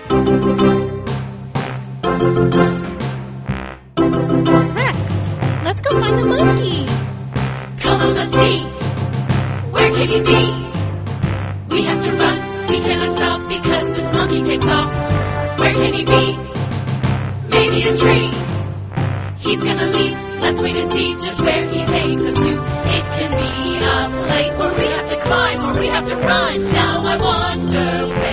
Rex, let's go find the monkey. Come on, let's see. Where can he be? We have to run. We cannot stop because this monkey takes off. Where can he be? Maybe a tree. He's gonna leap. Let's wait and see just where he takes us to. It can be a place where we have to climb or we have to run. Now I wonder where